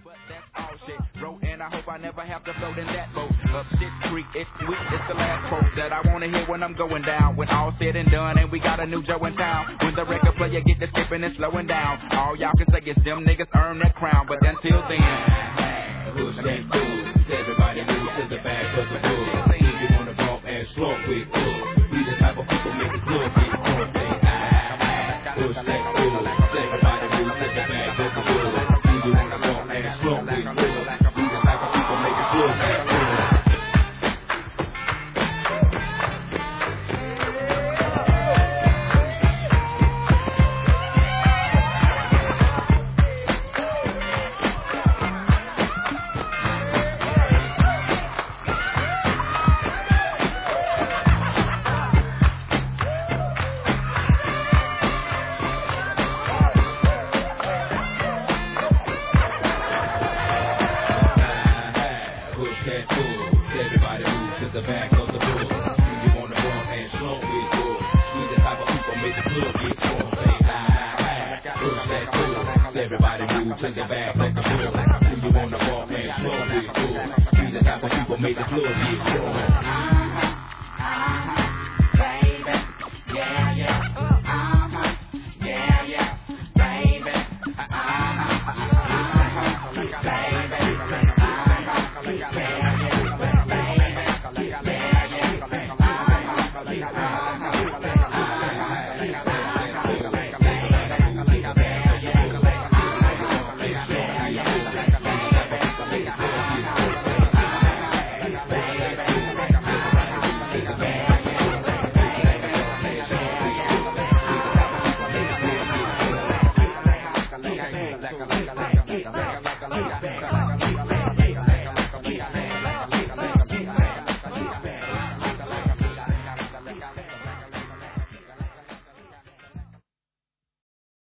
But that's all shit. Wrote and I hope I never have to float in that boat. Up shit creek, it's sweet, it's the last quote that I wanna hear when I'm going down. When all said and done and we got a new Joe in town. When the record player get to skipping and slowing down. All y'all can say is them niggas earn that crown. But until then, push that food. Everybody move to the back of the hood. If you wanna bump and slump with us, we the type of people make the club get drunk. Push that food. Everybody move to the back of the hood. If you wanna bump and slump with us, we the type of people make the club get drunk. Everybody move to the back of the hood. You wanna bump and slump with us, we the type of people make the club get drunk. Say hi, push that food. Everybody move to the back of the hood. You wanna bump and slump with us, we the type of people make the club get drunk. baby, yeah, yeah, yeah, yeah, baby, like a